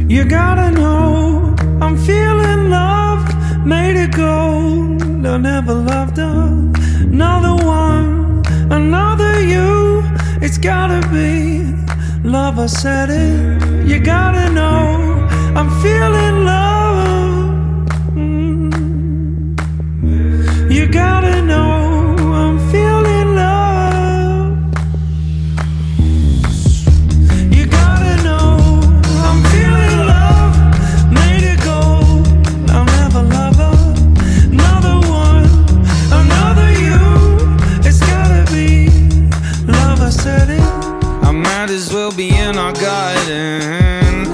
You gotta know I'm feeling love, made it gold. I never loved another one, another you. It's gotta be love, I said it. You gotta know I'm feeling love. You gotta know I'm feeling love. You gotta know I'm feeling love, made it gold. I'll never love another one, another you. It's gotta be love, I said it. I might as well be in our garden.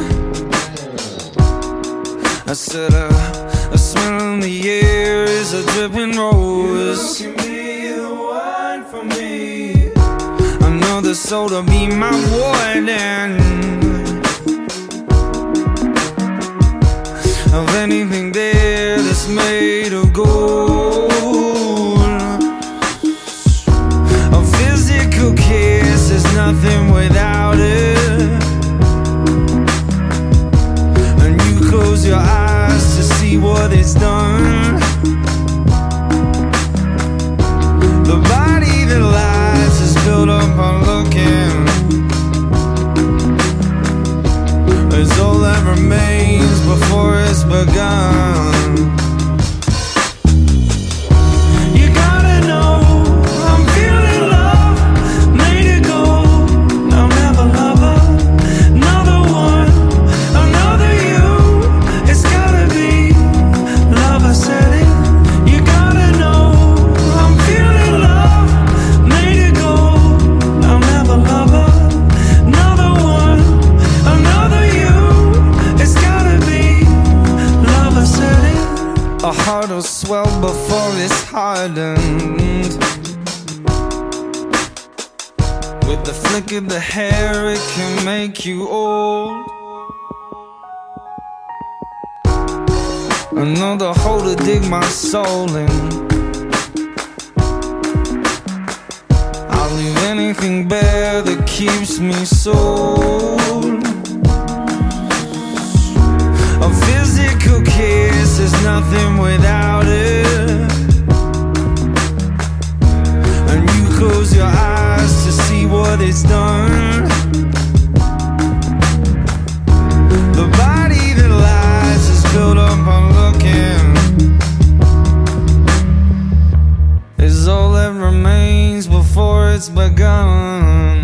I said a smell in the air is a dripping rose. You can be the one for me. I know the soul to be my warden. Of anything there that's made of gold. A physical kiss is nothing without it. And you close your eyes to see what it's done. The body that lies is built up on looking. It's all that remains before it's begun. You gotta know I'm feeling love, made it gold. I'll never love another one, another you. It's gotta be love, I said it. You gotta know I'm feeling love, made it gold. I'll never love another one, another you. It's gotta be love, I said it. A heart will swell before it's hardened. With the flick of the hair, it can make you old. Another hole to dig my soul in. I'll leave anything bare that keeps me sold. A physical kiss is nothing without it. And you close your eyes to see what it's done. The body that lies is built up on looking. Is all that remains before it's begun.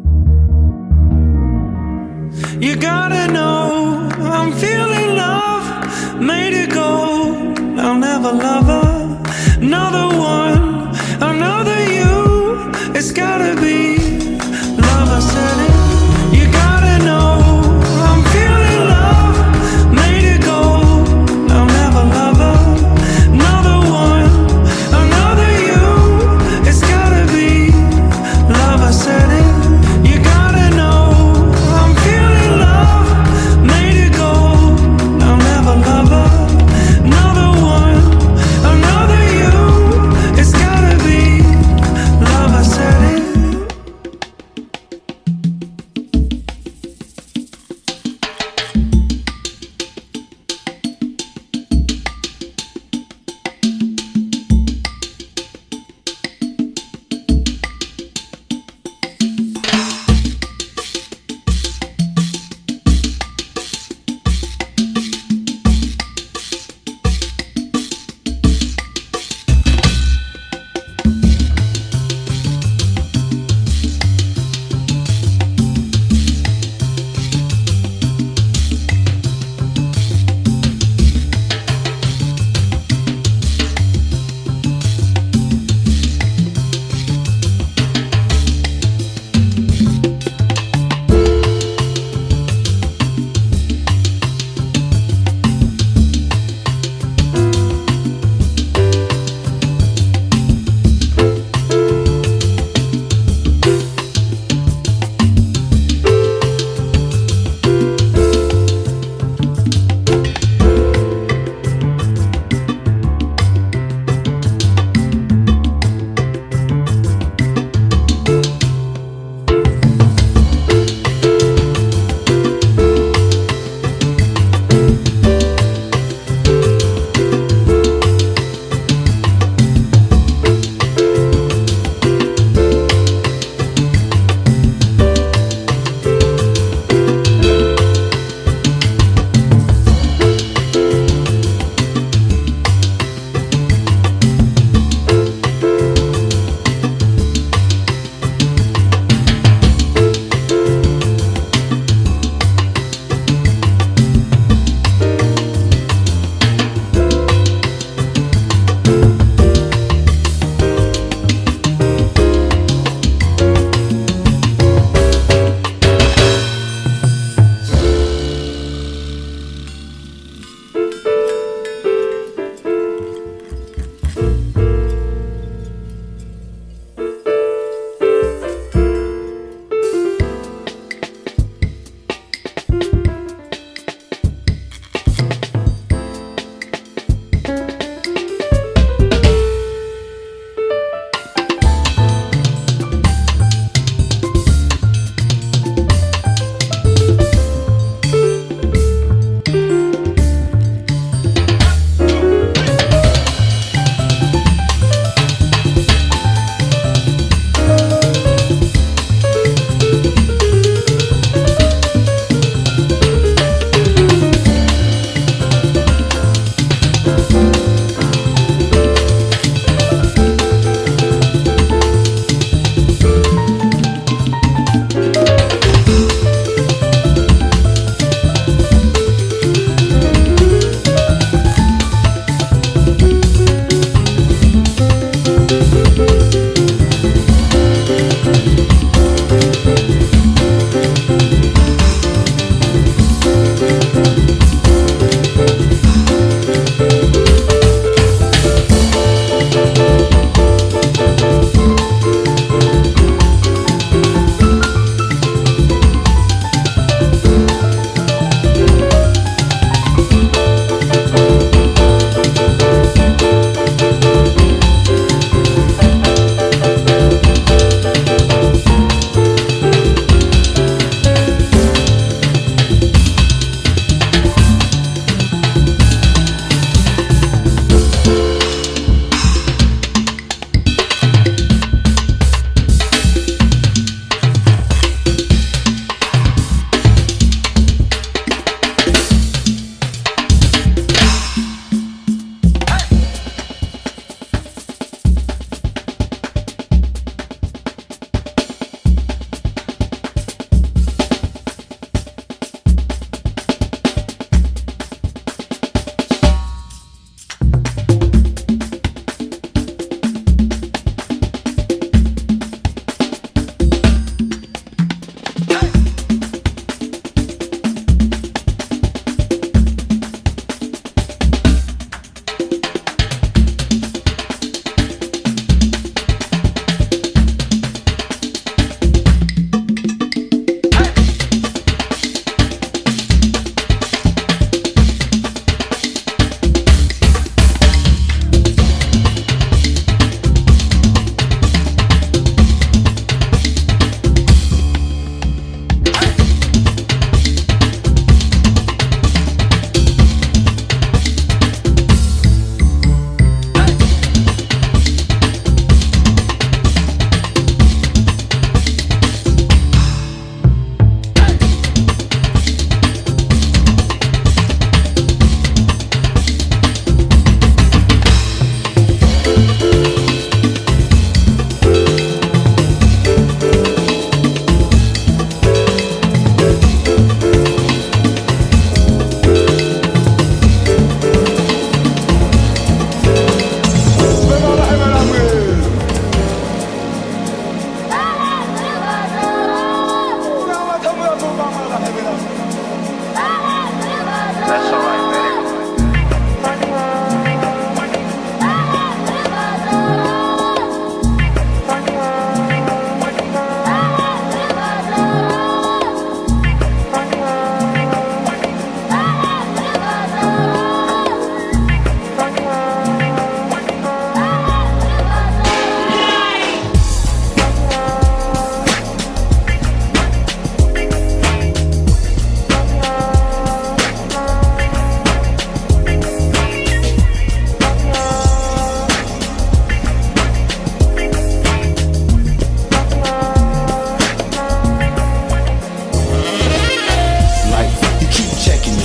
You gotta know I'm feeling love, made it gold. I'll never love another one, another you. It's gotta be love, I said it. You gotta know I'm feeling love, made it gold. I'll never love another one, another you. It's gotta be love, I said it. You gotta know I'm feeling love, made it gold. I'll never love another one, another you. It's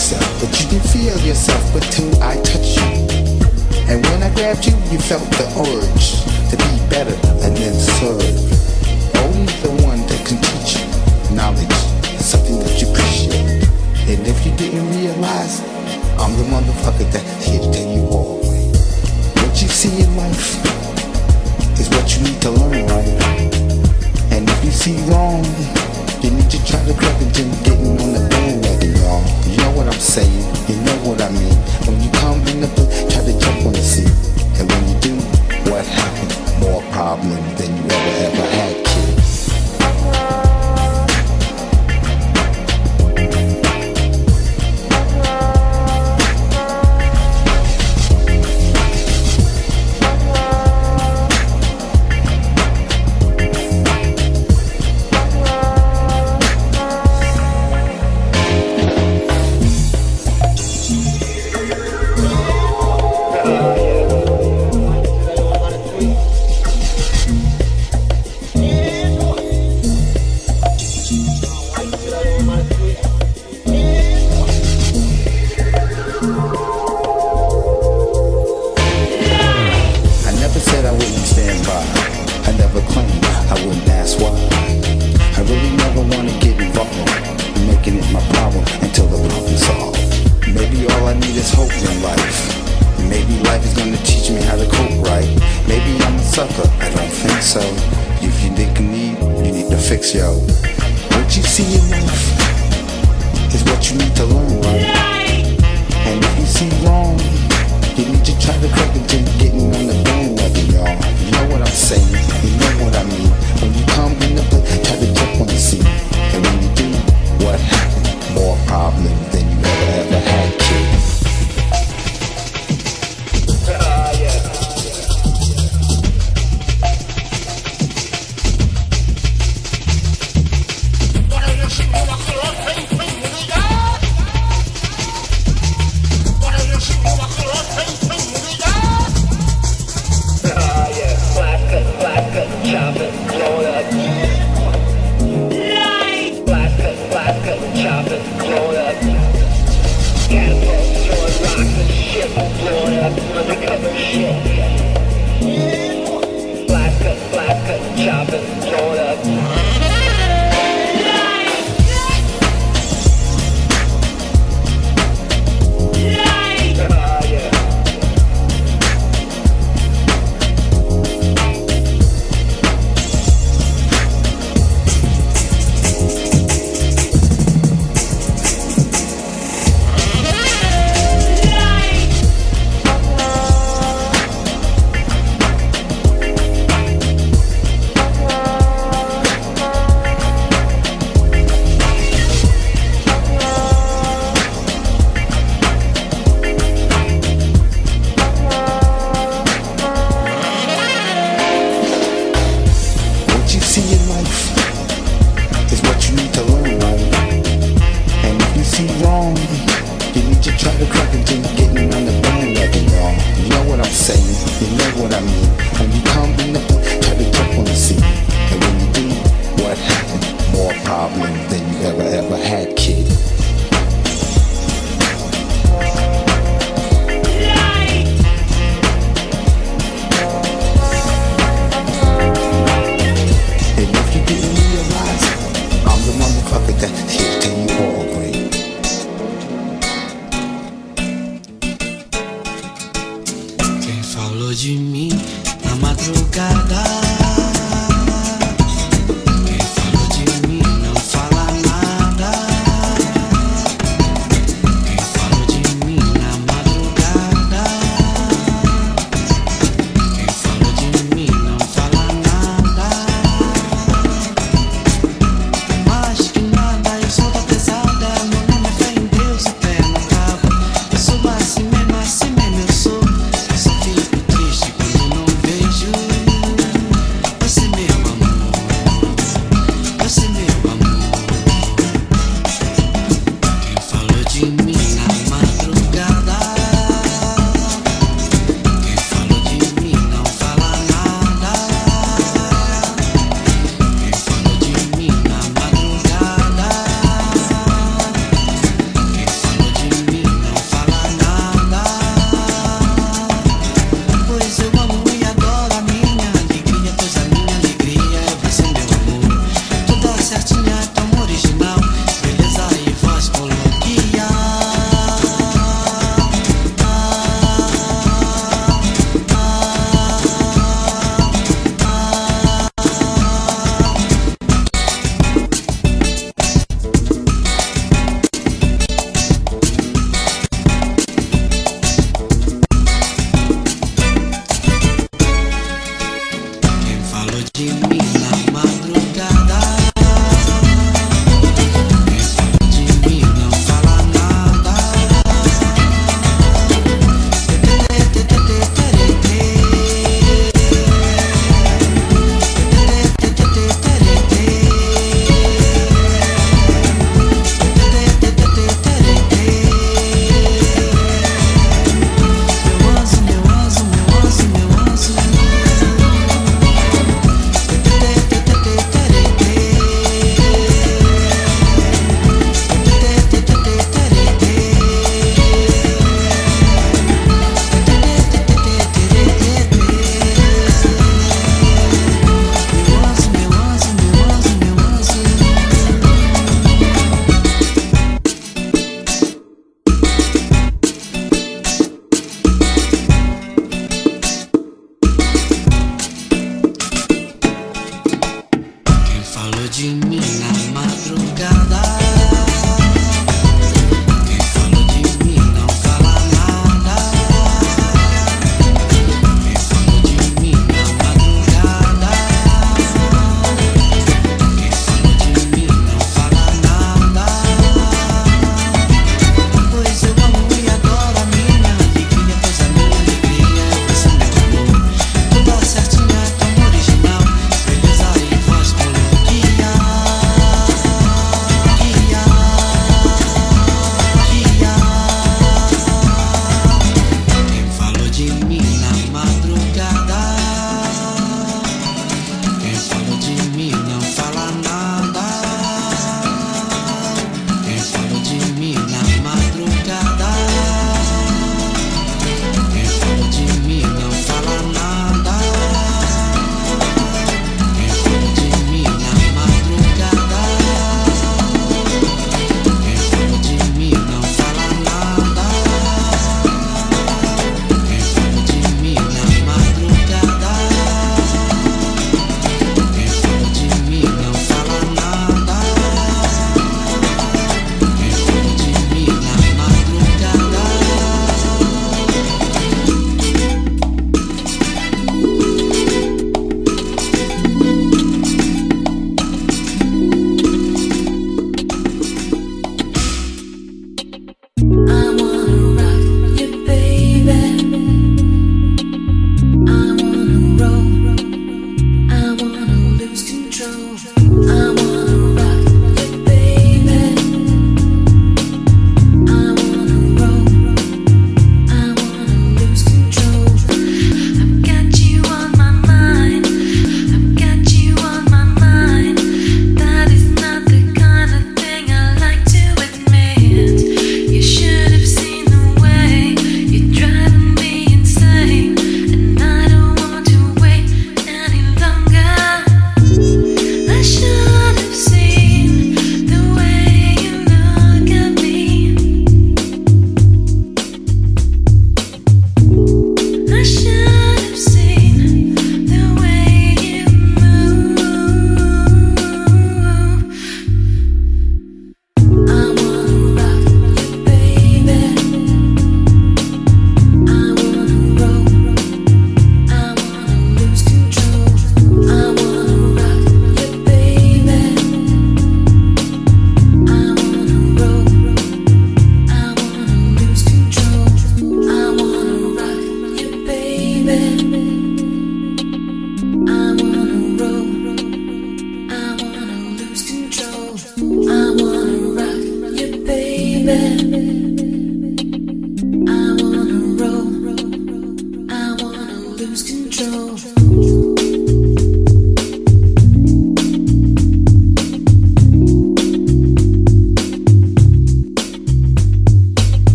yourself, but you didn't feel yourself until I touched you. And when I grabbed you, you felt the urge to be better and then serve. Only the one that can teach you knowledge is something that you appreciate. And if you didn't realize, I'm the motherfucker that's here to tell you all. What you see in life is what you need to learn, right? And if you see wrong, you need to try to correct it and getting on the bandwagon, y'all. You know what I'm saying, you know what I mean. When you come in the book, try to jump on the seat. And when you do, what happens? More problems than you ever had, kid. Assim mesmo eu sou filho triste quando não vejo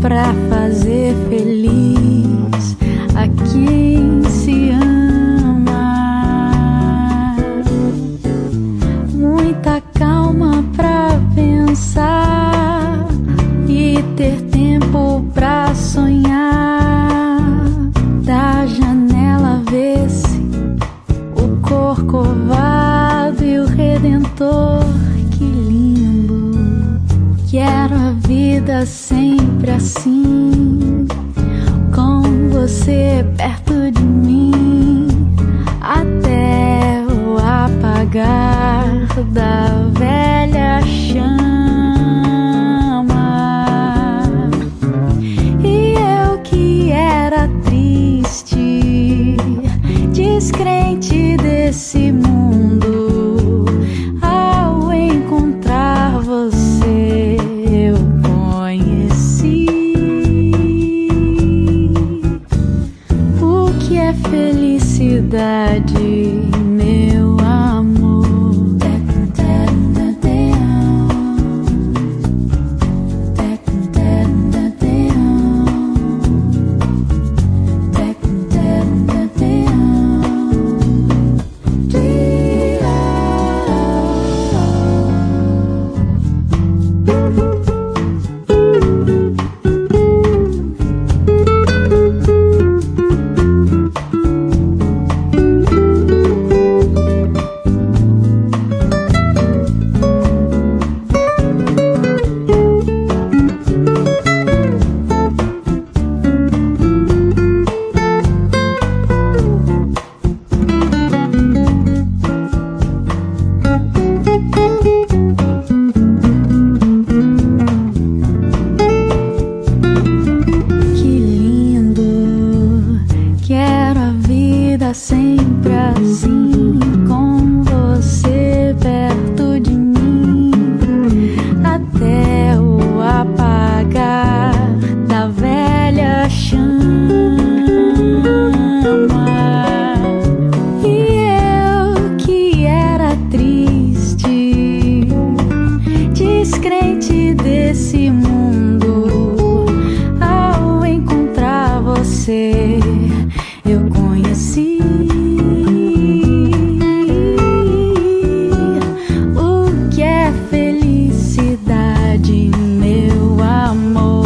pra fazer feliz a quem se ama. Muita calma pra pensar e ter tempo pra sonhar. Da janela vê-se o Corcovado e o Redentor. Que lindo! Quero a vida sempre assim, com você perto de mim, até o apagar da velha chama. E eu que era triste, descrente desse mundo, ao encontrar você eu conheci o que é felicidade, meu amor. Sempre assim, com você perto de mim, até o apagar da velha chama. E eu que era triste, descrente desse mundo, ao encontrar você eu conheci o que é felicidade, meu amor.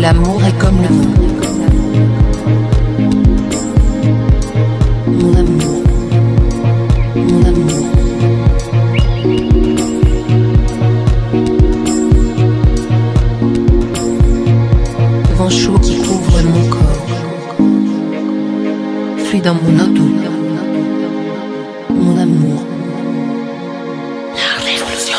l'amour est comme le vent. Mon amour, mon amour. Le vent chaud qui couvre mon corps, fuit dans mon auto. Mon amour. La révolution.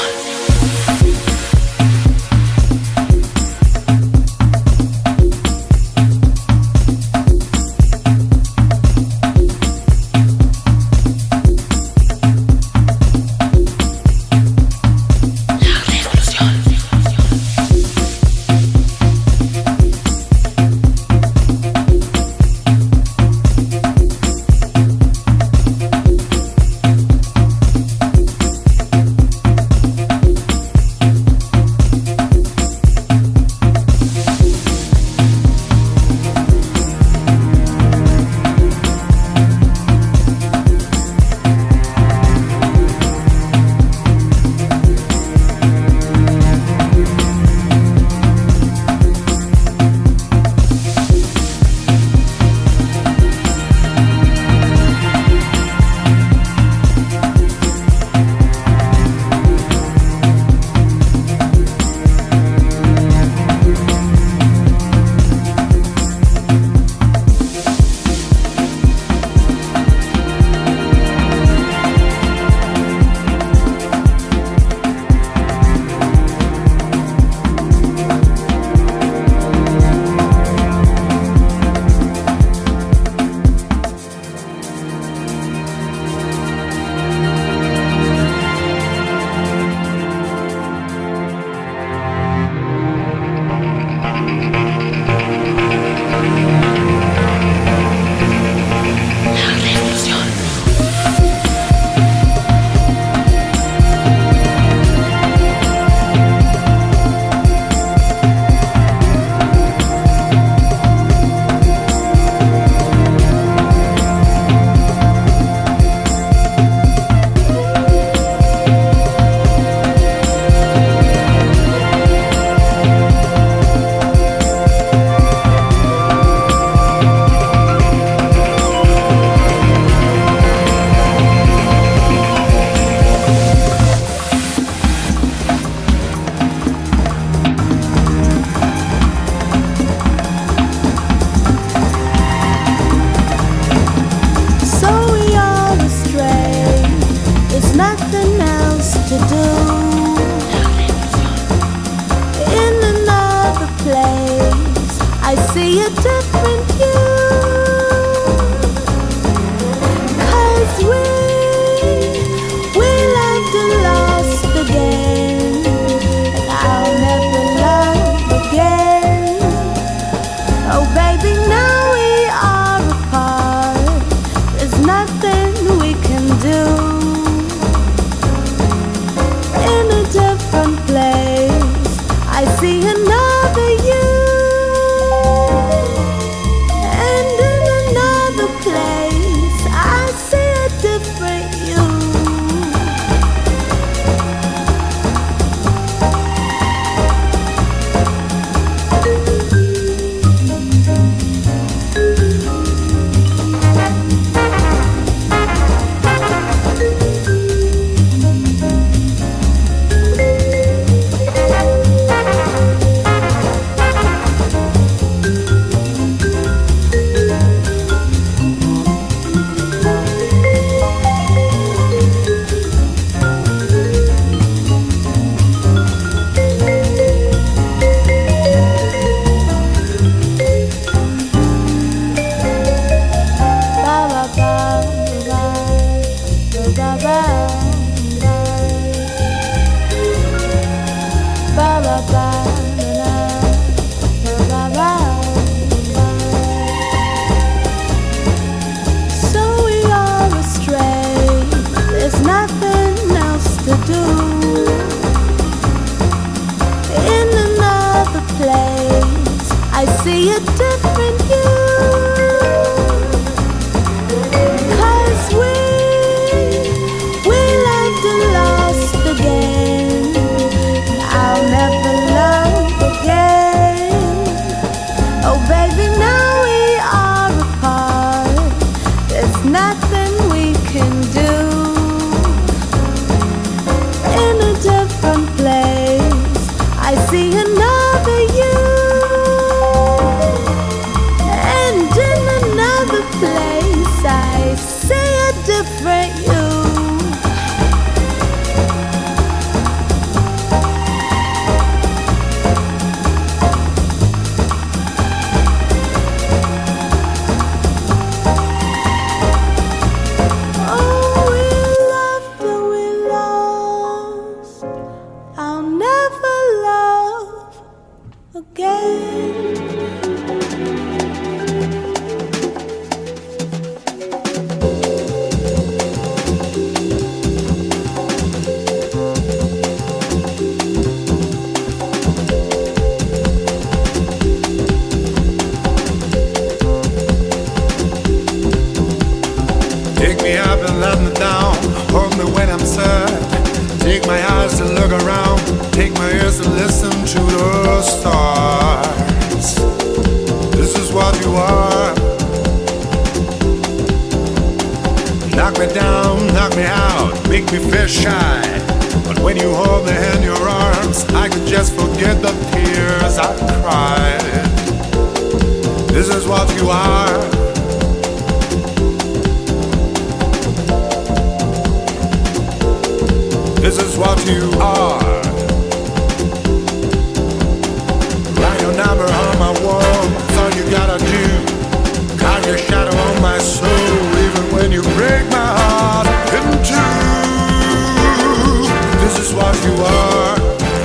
Take me up and let me down. Hold me when I'm sad. Take my eyes to look around. Take my ears to listen to the stars. This is what you are. Knock me down, knock me out, make me feel shy. But when you hold me in your arms, I could just forget the tears I cried. This is what you are. This is what you are. Write your number on my wall, that's all you gotta do. Carve your shadow on my soul, even when you break my heart in two. This is what you are.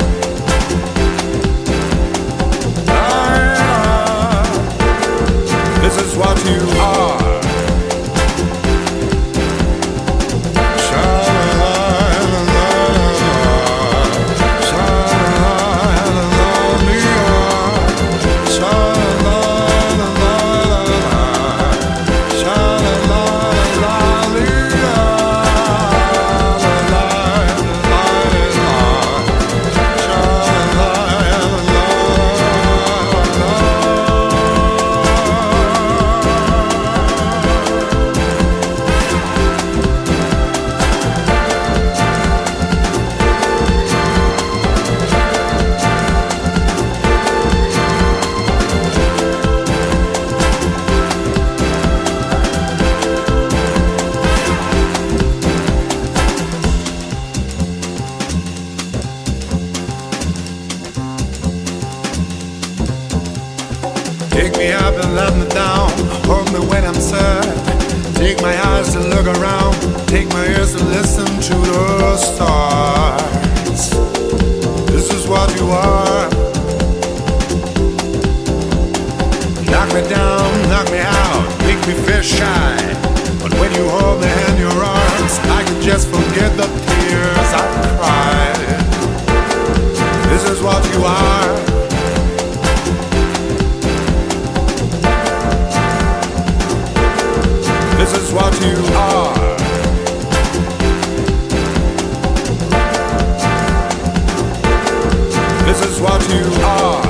This is what you are. Take me up and let me down. Hold me when I'm sad. Take my eyes to look around. Take my ears to listen to the stars. This is what you are. Knock me down, knock me out, make me feel shy. But when you hold me in your arms, I can just forget the tears I cried. This is what you are. This is what you are. This is what you are.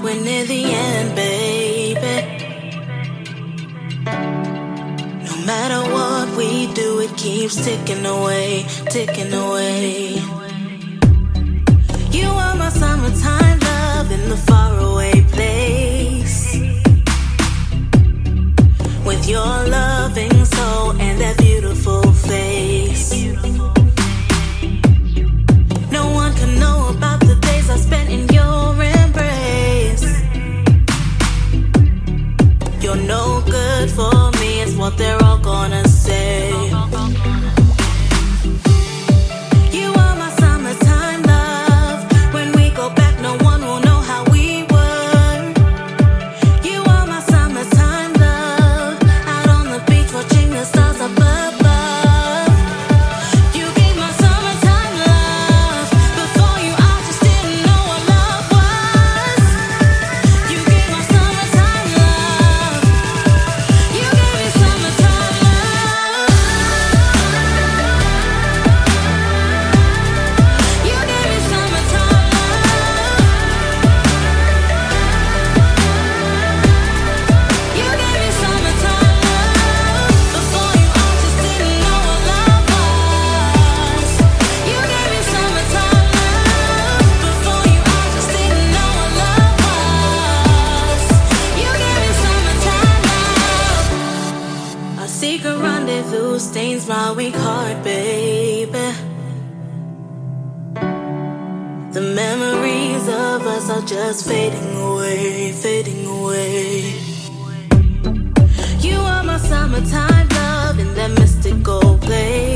we're near the end, baby. No matter what we do, it keeps ticking away, ticking away. You are my summertime love in the faraway place. With your loving soul and that beautiful face. No one can know about the days I spent in your embrace. You're no good for me, it's what they're all gonna say. You are my summertime love. When we go back, no one will know how we were. You are my summertime love. Out on the beach watching the stars up above. You gave my summertime love. Before you, I just didn't know what love was. You gave my summertime love. You gave me summertime love. You gave me summertime love. You gave me summertime love. Before you, I just didn't know what love was. You gave me summertime love. Before you, I just didn't know what love was. You gave me summertime love. Our secret rendezvous stains my weak heart, baby. The memories of us are just fading away, fading away. You are my summertime love in that mystical place.